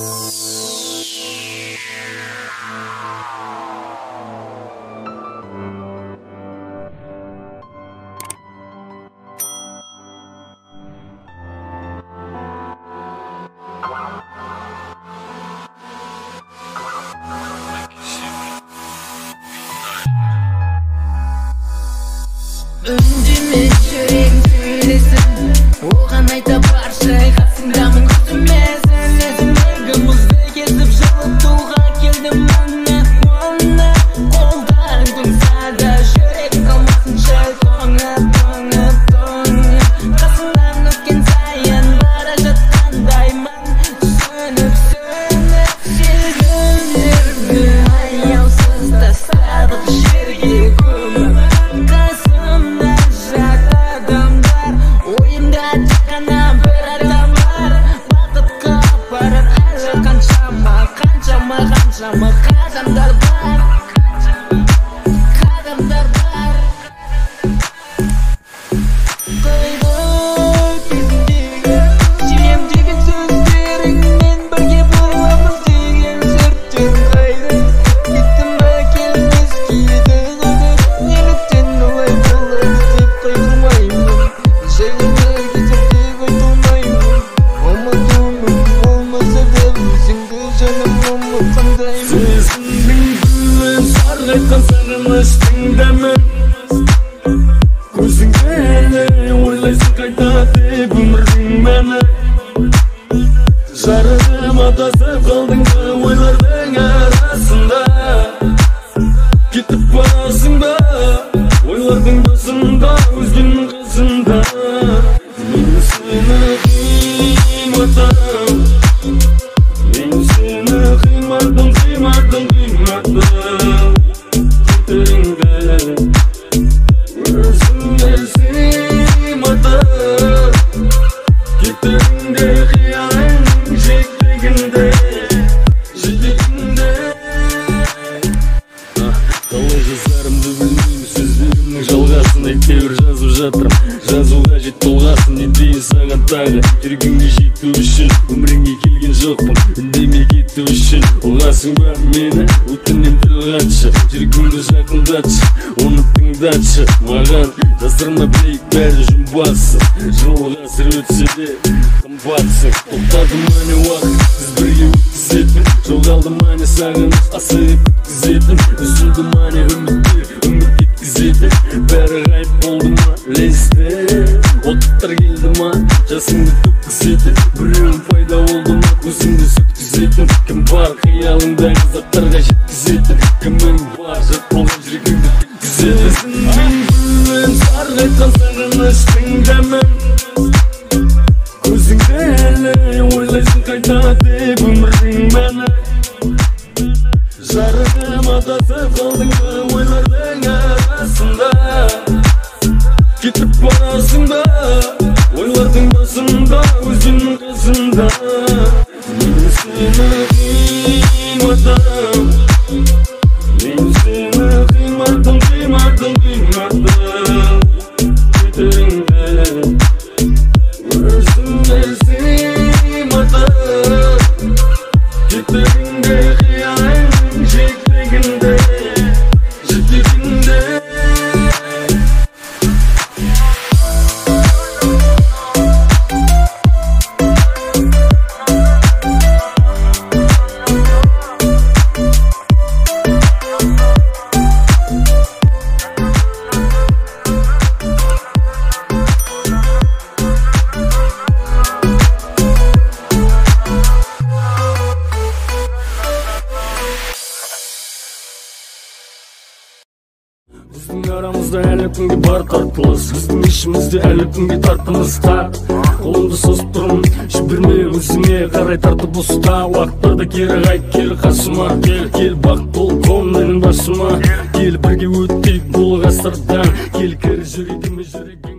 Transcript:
Үндеме жүрегім сөйлесін, оған айта бар жай қасыңдамын күтімесін. Есімдегі мұзды кезіп жылытуға келдім мұны қолдарың тұнса да жүрек қалмасын жай тоңып қасыңнан өткен сайын бара жатқандаймын сөніп желгілерді аяусыз тастадық жерге көміп. Қаншама қадамдар бар, қайда кезіндегі сүйем деген сөздеріңмен бірге боламыз деген сұрттың қайда кеттім ба келмес күйді қадыр неліктен олай болады деп қайғырмаймын жайлы кезерде айтылмаймын ұмытуым мүмкін болмаса да өзіңді жаным Сезімнің гүлін сарғайтқан сағыныштың дәмін көзіңде әлі ойлайсың қайта деп өмірдің мәні. Жарығым адасып қалдың ба ойлардың арасында, кетіп барасың ба ойлардың басында өзгенің қасында. Мен сені қимадым, мен сені қимадым, кетеріңді өзіңе сыймадым, кетеріңде қияның жетегінде. Қалай жазарымды білмеймін, сөздерімнің жалғасын әйтеуір жазып жатырмын. Жазуға жет толғасын не дейін саған тағы, жүргіңе жету үшін өміріңе келген жоқпын. Үндемей кету үшін ұғасың ба мені, өтінем тіл қатшы, жүргіңді жақындатшы, оны тыңдатшы. Маған жасырма білейік бәрі жұмбатсың, жыл ғасыр өтсе де қымбатсың. Тоқтады ма не уақыт біз бірге өткізетін, жоғалды ма не сағыныш асығып күткізетін, үзілді ма не үміттер үміт еткізетін, бәрі ғайып болды ма лезде, оттар келді ма жасыңды төккізетін, біреуің пайда болды ма көзіңді сөткізетін. Кім бар қиялыңдағы заттарға жеткізетін, кімің бар жат болған жүрегіңді теккізетін. Сезімнің гүлін сарғайтқан сағыныштың дәмін көзіңде әлі ойлайсың қайта деп өмірдің мәні. Жарығым адасып қалдың ба ойлардың арасында, кетіп барасың ба ойлардың басында өзгенің қасында. Мен сені қимадым, мен сені қимадым, кетеріңді өзіңе сыймадым, кетеріңде қияның жетегінде. Біздің арамызда әлі күнге бар тартылыс, біздің ішімізде әлі күнге тартымыз тар. Қолымды созып тұрмын, жіберме өзіңе қарай тартып ұста. Уақыттарда кері қайт, кел қасыма, кел бақ бол қом менің басыма. Кел бірге өттейік бұл ғасырдан, кел кір жүрегіме жүрегің.